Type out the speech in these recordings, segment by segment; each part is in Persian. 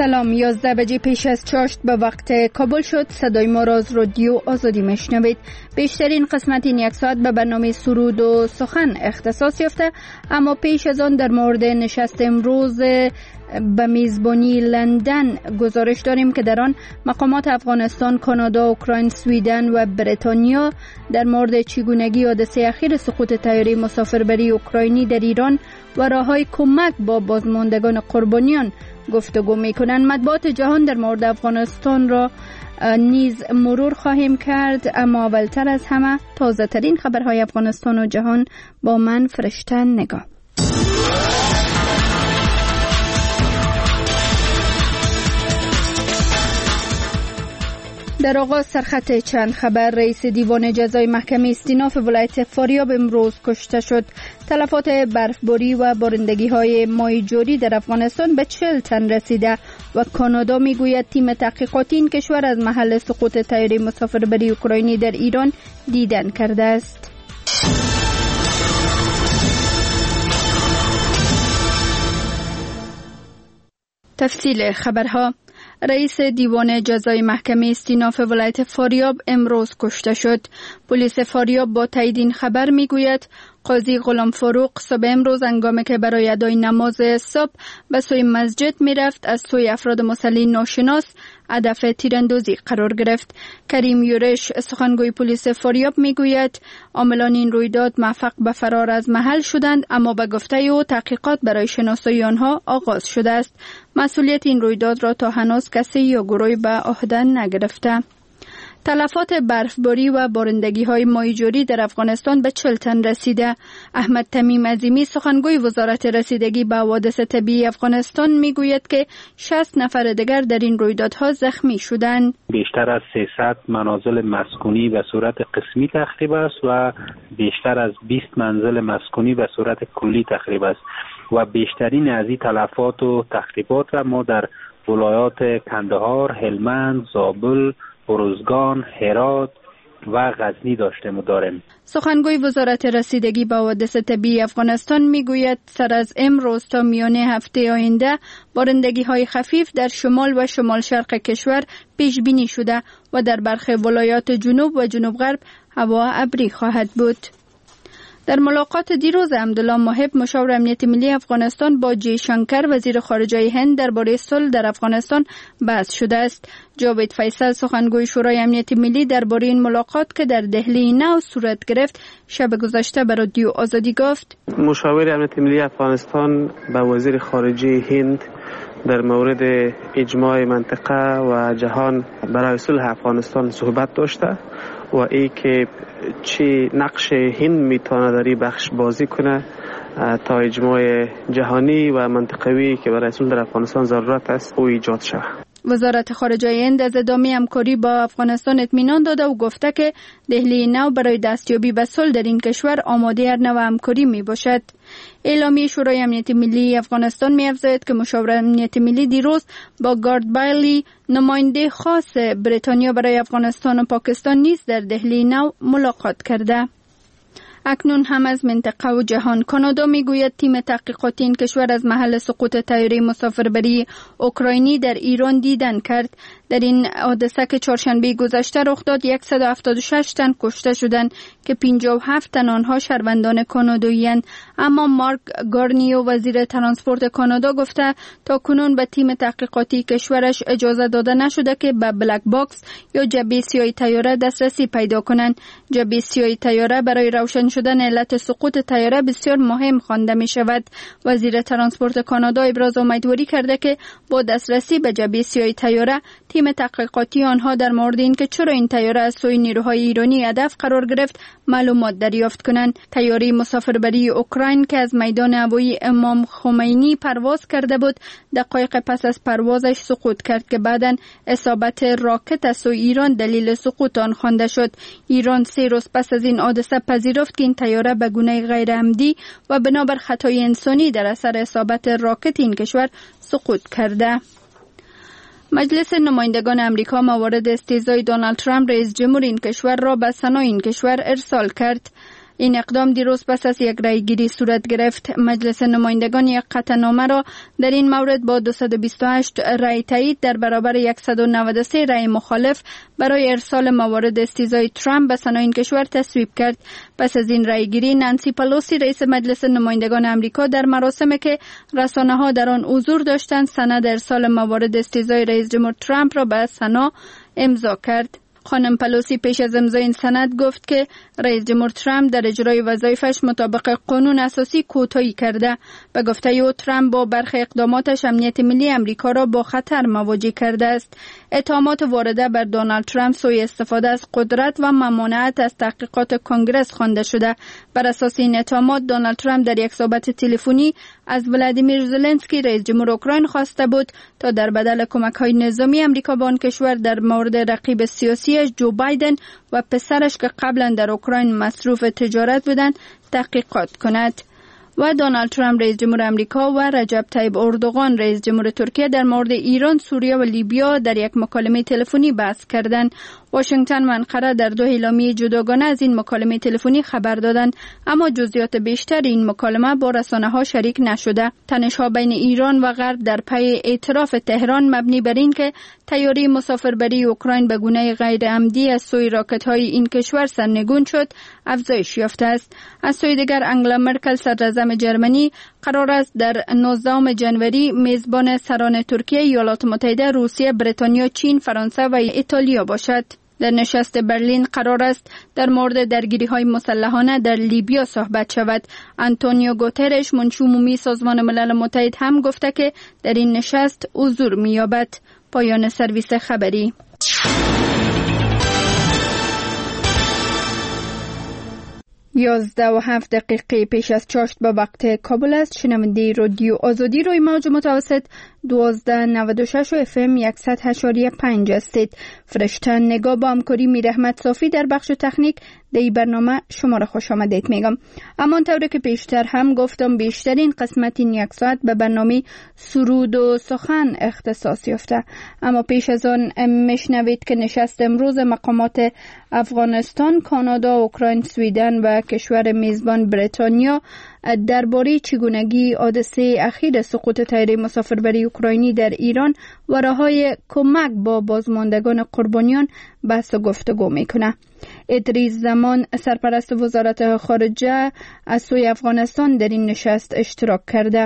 سلام، 11 بجه پیش از چاشت به وقت کابل شد. صدای ما را از رادیو آزادی میشنوید. بیشترین قسمت این یک ساعت به برنامه سرود و سخن اختصاص یافته، اما پیش از آن در مورد نشست امروز به میزبانی لندن گزارش داریم که در آن مقامات افغانستان، کانادا، اوکراین، سویدن و بریتانیا در مورد چگونگی حادثه اخیر سقوط طیاره مسافربری اوکراینی در ایران و راههای کمک با بازماندگان قربانیان گفتگو میکنند. مطبوعات جهان در مورد افغانستان را نیز مرور خواهیم کرد، اما اولتر از همه تازه ترین خبرهای افغانستان و جهان با من فرشته نگاه. در آغاز سرخط چند خبر. رئیس دیوان جزای محکمه استیناف ولایت فاریاب امروز کشته شد. تلفات برفباری و بارندگی‌های مای جاری در افغانستان به 40 تن رسیده و کانادا میگوید تیم تحقیقاتی این کشور از محل سقوط طیاره مسافربری اوکراینی در ایران دیدن کرده است. تفصیل خبرها. رئیس دیوان جزای محکمه استیناف ولایت فاریاب امروز کشته شد. پلیس فاریاب با تایید این خبر میگوید قاضی غلام فاروق صبح امروز هنگامی که برای ادای نماز صبح به سوی مسجد میرفت از سوی افراد مسلح ناشناس هدف تیراندازی قرار گرفت. کریم یورش سخنگوی پلیس فاریاب میگوید عاملان این رویداد موفق به فرار از محل شدند، اما به گفته او تحقیقات برای شناسایی آنها آغاز شده است. مسئولیت این رویداد را تا هنوز کسی یا گروهی به عهده نگرفته. تلفات برفباری و بارندگی‌های مای جاری در افغانستان به 40 تن رسیده. احمد تمیم عظیمی سخنگوی وزارت رسیدگی به حوادث طبیعی افغانستان میگوید که 60 نفر دیگر در این رویدادها زخمی شدند. بیشتر از 300 منازل مسکونی به صورت قسمی تخریب است و بیشتر از 20 منزل مسکونی به صورت کلی تخریب است و بیشترین از این تلفات و تخریبات را ما در ولایات کندهار، هلمند، زابل، ارزگان، هرات و غزنی داریم. سخنگوی وزارت رسیدگی به حوادث طبیعی افغانستان میگوید سر از امروز تا میانه هفته آینده بارندگی‌های خفیف در شمال و شمال شرق کشور پیش بینی شده و در برخی ولایات جنوب و جنوب غرب هوا ابری خواهد بود. در ملاقات دیروز عبدالله محب مشاور امنیت ملی افغانستان با جی شنکر وزیر خارجه هند درباره صلح در افغانستان بحث شده است. جاوید فیصل سخنگوی شورای امنیت ملی درباره این ملاقات که در دهلی نو صورت گرفت شب گذشته به رادیو آزادی گفت مشاور امنیت ملی افغانستان با وزیر خارجه هند در مورد اجماع منطقه و جهان برای صلح افغانستان صحبت داشته و ای که چه نقش هند میتونه در این بخش بازی کنه تا اجماع جهانی و منطقوی که برای صلح در افغانستان ضرورت است او ایجاد شود. وزارت خارجه هند از ادامه همکاری با افغانستان اطمینان داده و گفته که دهلی نو برای دستیابی به صلح در این کشور آماده هر نوع همکاری می باشد. اعلامیه شورای امنیت ملی افغانستان می افزاید که مشاور امنیت ملی دیروز با گارد بایلی نماینده خاص بریتانیا برای افغانستان و پاکستان نیز در دهلی نو ملاقات کرده. اکنون هم از منطقه و جهان. کانادا میگوید تیم تحقیقاتی این کشور از محل سقوط طیاره مسافربری اوکراینی در ایران دیدن کرد. در این حادثه که چهارشنبه گذشته رخ داد 176 تن کشته شدند که 57 تن آنها شهروندان کانادایی‌اند، اما مارک گارنیو وزیر ترانسپورت کانادا گفته تا کنون به تیم تحقیقاتی کشورش اجازه داده نشده که به بلک باکس یا جعبه سیاه طیاره دسترسی پیدا کنند. جعبه سیاه طیاره برای روشن شدن علت سقوط طیاره بسیار مهم خوانده می شود. وزیر ترانسپورت کانادا ابراز امیدواری کرده که با دسترسی به جعبه سیاه طیاره تیم تحقیقاتی آنها در مورد اینکه چرا این طیاره از سوی نیروهای ایرانی هدف قرار گرفت معلومات دریافت کنند. طیاره مسافربری اوکراین که از میدان هوایی امام خمینی پرواز کرده بود دقایق پس از پروازش سقوط کرد که بعداً اصابت راکت از سوی ایران دلیل سقوط آن خوانده شد. ایران 3 روز پس از این حادثه پذیرفت که این طیاره به گونه غیر عمدی و بنابر خطای انسانی در اثر اصابت راکت این کشور سقوط کرده. مجلس نمایندگان امریکا موارد استهزای دونالد ترامپ رئیس جمهور این کشور را به سنا این کشور ارسال کرد. این اقدام دیروز پس از یک رأیگیری صورت گرفت. مجلس نمایندگان یک قطعنامه را در این مورد با 228 رأی تایید در برابر 193 رأی مخالف برای ارسال موارد استیزای ترامپ به سنای این کشور تصویب کرد. پس از این رأیگیری نانسی پلوسی رئیس مجلس نمایندگان آمریکا در مراسمی که رسانه‌ها در آن حضور داشتند سند ارسال موارد استیزای رئیس جمهور ترامپ را به سنا امضا کرد. خانم پلوسی پیش از امضای این سند گفت که رئیس جمهور ترامپ در اجرای وظایفش مطابق قانون اساسی کوتاهی کرده. به گفته او ترامپ با برخی اقداماتش امنیت ملی امریکا را با خطر مواجه کرده است. اتهامات وارده بر دونالد ترامپ سوء استفاده از قدرت و ممانعت از تحقیقات کنگره خوانده شده. بر اساس این اتهامات دونالد ترامپ در یک صحبت تلفنی از ولادیمیر زلنسکی رئیس جمهور اوکراین خواسته بود تا در بدل کمک‌های نظامی امریکا به آن کشور در مورد رقیب سیاسی جو بایدن و پسرش که قبلا در اوکراین مصروف تجارت بودند تحقیقات کند. و دونالد ترامپ رئیس جمهور امریکا و رجب طیب اردوغان رئیس جمهور ترکیه در مورد ایران، سوریه و لیبیا در یک مکالمه تلفنی بحث کردند. واشنگتن و انقره در دو اعلامیه جداگانه از این مکالمه تلفنی خبر دادند، اما جزئیات بیشتر این مکالمه با رسانه‌ها شریک نشده. تنش‌ها بین ایران و غرب در پی اعتراف تهران مبنی بر این که طیاره مسافربری اوکراین به گونه غیر عمدی از سوی راکت‌های این کشور سرنگون شد افزایش یافته است. از سوی دیگر انگلا مرکل صدراعظم جرمنی قرار است در 19 ژانویه میزبان سران ترکیه، ایالات متحده، روسیه، بریتانیا، چین، فرانسه و ایتالیا باشد. در نشست برلین قرار است در مورد درگیری‌های مسلحانه در لیبیا صحبت شود. آنتونیو گوترش منشی عمومی سازمان ملل متحد هم گفته که در این نشست حضور می‌یابد. پایان سرویس خبری. 11:07 پیش از چاشت به وقت کابل است. شنونده رادیو آزادی روی موج متوسط 1296 و FM 100.5 هستید. فرشته نگاه با همکاری میر احمد صافی در بخش تکنیک در این برنامه شما را خوش آمدید میگم. اما طوری که پیشتر هم گفتم بیشترین قسمت این یک ساعت به برنامه سرود و سخن اختصاص یافته. اما پیش از آن میشنوید که نشست امروز مقامات افغانستان، کانادا، اوکراین، سویدن و کشور میزبان بریتانیا درباره چگونگی حادثه اخیر سقوط طیاره مسافربری اوکراینی در ایران و راه‌های کمک با بازماندگان قربانیان بحث و گفتگو میکنه. ادریس زمان سرپرست وزارت خارجه از سوی افغانستان در این نشست اشتراک کرده.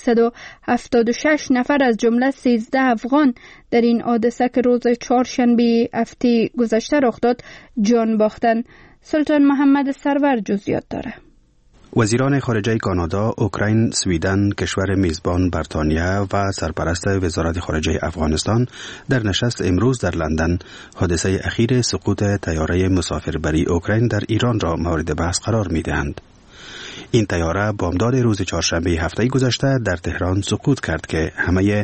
176 نفر از جمله 13 افغان در این حادثه که روز چهارشنبه هفته گذشته رخ داد جان باختند. سلطان محمد سرور جزئیات داره. وزیران خارجه کانادا، اوکراین، سویدن، کشور میزبان بریتانیا و سرپرست وزارت خارجه افغانستان در نشست امروز در لندن حادثه اخیر سقوط طیاره مسافربری اوکراین در ایران را مورد بحث قرار می‌دهند. این طیاره بامداد روز چهارشنبه هفته گذشته در تهران سقوط کرد که همه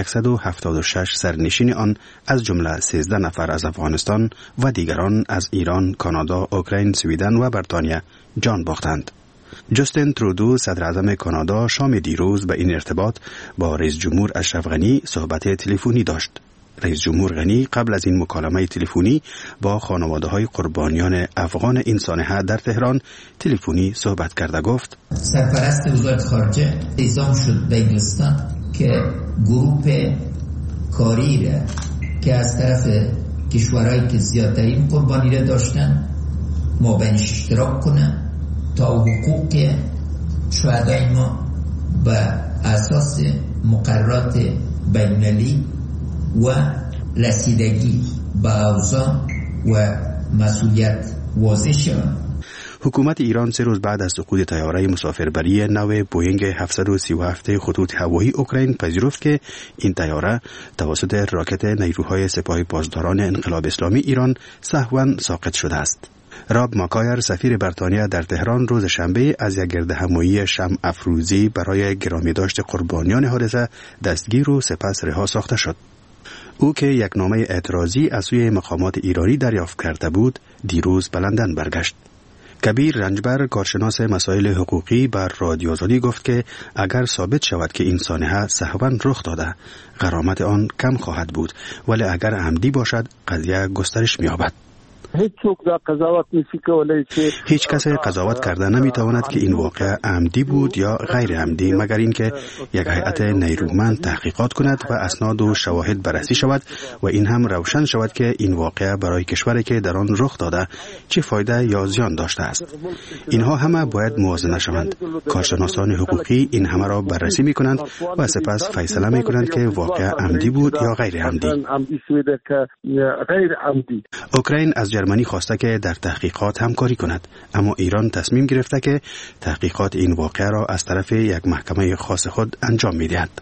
176 سرنشین آن از جمله 13 نفر از افغانستان و دیگران از ایران، کانادا، اوکراین، سویدن و بریتانیا جان باختند. جاستین ترودو صدر اعظم کانادا شام دیروز به این ارتباط با رئیس جمهور اشرف غنی صحبت تلفنی داشت. رئیس جمهور غنی قبل از این مکالمه تلفنی با خانواده‌های قربانیان افغان این سانحه در تهران تلفنی صحبت کرده گفت: سرپرست وزارت خارجه اعزام شد به انگلستان که گروه کاری را که از طرف کشورهایی که زیادترین قربانی را داشتن ما بینش اشتراک کنه تا حقوق شهدای ما به اساس مقررات بین‌المللی و رسیدگی به اوضاع و مسئولیت واضح شود. حکومت ایران 3 روز بعد از سقوط طیاره مسافربری نو بوئینگ 737 خطوط هوایی اوکراین پذیرفت که این طیاره توسط راکت نیروهای سپاه پاسداران انقلاب اسلامی ایران سهواً ساقط شده است. راب ماکایر سفیر بریتانیا در تهران روز شنبه از یک گردهمایی شمع افروزی برای گرامی داشت قربانیان حادثه دستگیر و سپس رها ساخته شد. او که یک نامه اعتراضی از سوی مقامات ایرانی دریافت کرده بود دیروز به لندن برگشت. کبیر رنجبر کارشناس مسائل حقوقی بر رادیو آزادی گفت که اگر ثابت شود که این سانحه سهواً رخ داده غرامت آن کم خواهد بود، ولی اگر عمدی باشد قضیه گسترش می‌یابد. هیچ کس قضاوت کرده نمیتواند که این واقعه عمدی بود یا غیر عمدی، مگر اینکه یک هیئت نیرومند تحقیقات کند و اسناد و شواهد بررسی شود و این هم روشن شود که این واقعه برای کشوری که در آن رخ داده چه فایده یا زیان داشته است. اینها همه باید موازنه شوند. کارشناسان حقوقی این همه را بررسی میکنند و سپس فیصله میکنند که واقعه عمدی بود یا غیر عمدی. اوکراین از جرمنی خواسته که در تحقیقات همکاری کند، اما ایران تصمیم گرفته که تحقیقات این واقعه را از طرف یک محکمه خاص خود انجام می‌دهد.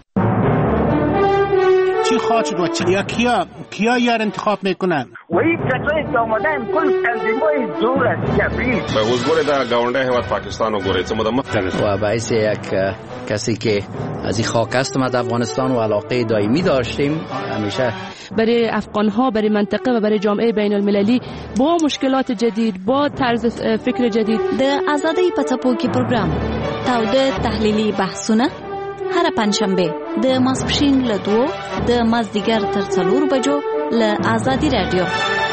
چی خواهد و کیا یار انتخاب میکنن؟ و این کسایی که آمدن کل تنظیمای دور از جبریل به حضور در گاونده هواد پاکستان و گوره چه و باعث یک کسی که از این خاک است ما در افغانستان و علاقه دائمی داشتیم همیشه برای افغان‌ها، برای منطقه و برای جامعه بین المللی با مشکلات جدید، با طرز فکر جدید. د آزادۍ په څپو کې پروګرام تاوده تحلیلي بحثونه هر پنځشنبه د ماسپښین له 2 د مازدیګر تر 4 بجو له آزادی رادیو.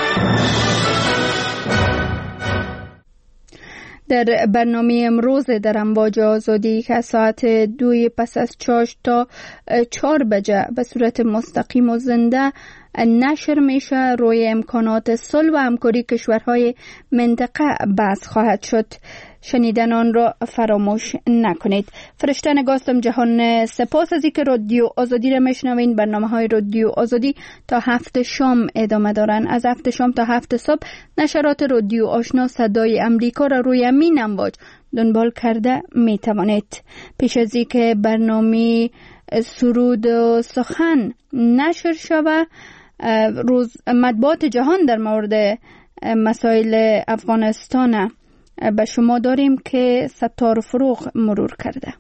در برنامه امروز در امواج آزادی که ساعت 2 پس از چاش تا 4 بجه به صورت مستقیم و زنده نشر میشه، روی امکانات صلح و همکاری کشورهای منطقه بحث خواهد شد. شنیدن آن را فراموش نکنید. فرشته نگاستم جهان، سپاس از اینکه رادیو آزادی را میشنوین. برنامه‌های رادیو آزادی تا 7 شام ادامه دارن. از 7 شام تا 7 صبح نشرات رادیو آشنا صدای امریکا را روی همین امواج دنبال کرده میتوانید. پیش از اینکه برنامه سرود و سخن نشر شود، روز مطبوعات جهان در مورد مسائل افغانستان به شما داریم که ستار فروغ مرور کرده.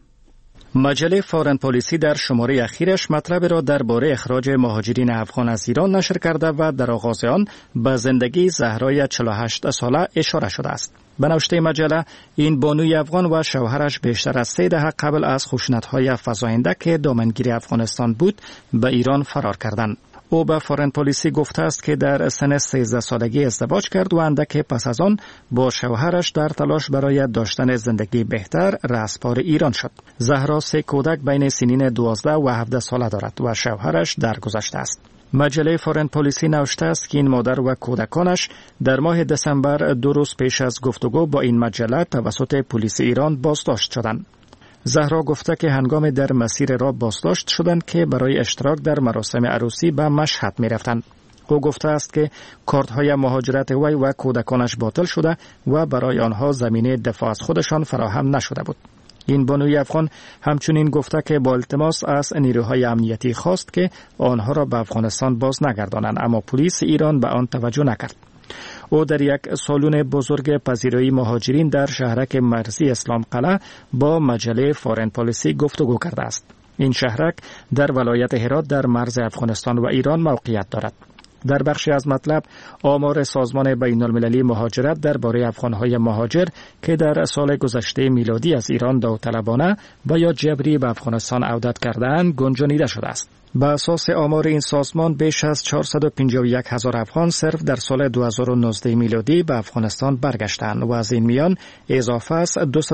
مجله فارن پالیسی در شماره اخیرش مطلب را درباره اخراج مهاجرین افغان از ایران نشر کرده و در آغاز آن به زندگی زهرای 48 ساله اشاره شده است. به نوشته مجله، این بانوی افغان و شوهرش بیشتر از 3 دهه قبل از خشونت‌های فزاینده که دامنگیر افغانستان بود به ایران فرار کردند. او به فارن پالیسی گفته است که در سن 13 سالگی ازدواج کرد و اندک پس از آن با شوهرش در تلاش برای داشتن زندگی بهتر رهسپار ایران شد. زهرا 3 کودک بین سنین 12 و 17 ساله دارد و شوهرش درگذشته است. مجله فارن پالیسی نوشته است که این مادر و کودکانش در ماه دسامبر 2 روز پیش از گفتگو با این مجله توسط پلیس ایران بازداشت شدند. زهرا گفته که هنگام در مسیر را بازداشت شدند که برای اشتراک در مراسم عروسی به مشهد می رفتند. او گفته است که کارت‌های مهاجرت وی و کودکانش باطل شده و برای آنها زمینه دفاع از خودشان فراهم نشده بود. این بانوی افغان همچنین گفته که با التماس از نیروهای امنیتی خواست که آنها را به افغانستان باز نگردانند، اما پلیس ایران به آن توجه نکرد. او در یک سالن بزرگ پذیرایی مهاجرین در شهرک مرزی اسلام قلعه با مجله فارن پالیسی گفتگو کرده است. این شهرک در ولایت هرات در مرز افغانستان و ایران موقعیت دارد. در بخشی از مطلب آمار سازمان بین المللی مهاجرت درباره افغانهای مهاجر که در سال گذشته میلادی از ایران داوطلبانه و یا جبری به افغانستان عودت کرده‌اند گنجانیده شده است. به اساس آمار این سازمان بیش از 451,000 افغان صرف در سال 2019 میلادی به افغانستان برگشتند و از این میان اضافه است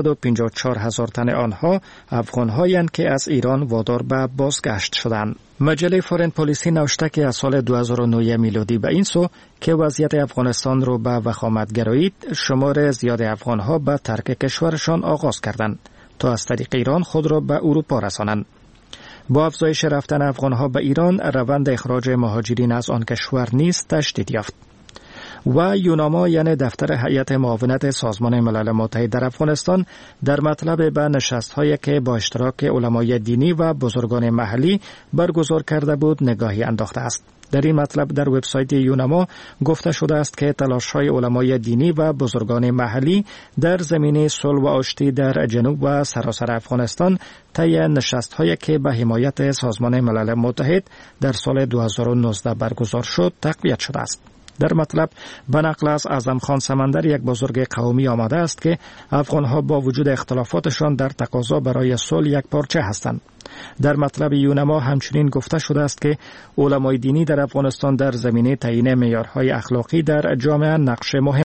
254,000 تن آنها افغان‌هایند که از ایران وادار به بازگشت شدند. مجله فارن پالیسی نوشته که از سال 2009 میلادی به این سو که وضعیت افغانستان رو به وخامت گرایید، شمار زیاد افغان‌ها به ترک کشورشان آغاز کردند تا از طریق ایران خود را به اروپا رسانند. با افزایش رفتن افغانها به ایران، روند اخراج مهاجرین از آن کشور نیز تشدید یافت. و یوناما یعنی دفتر هیئت معاونت سازمان ملل متحد در افغانستان در مطلب به نشست‌هایی که با اشتراک علمای دینی و بزرگان محلی برگزار کرده بود نگاهی انداخته است. در این مطلب در وبسایت یوناما گفته شده است که تلاش‌های علمای دینی و بزرگان محلی در زمینه صلح و آشتی در جنوب و سراسر افغانستان طی نشست‌هایی که به حمایت سازمان ملل متحد در سال 2019 برگزار شد تقویت شده است. در مطلب به نقل از اعظم خان سمندر، یک بزرگ قومی، آمده است که افغانها با وجود اختلافاتشان در تقاضا برای صلح یک پارچه هستند. در مطلب یونما همچنین گفته شده است که علمای دینی در افغانستان در زمینه تعیین معیارهای اخلاقی در جامعه نقش مهم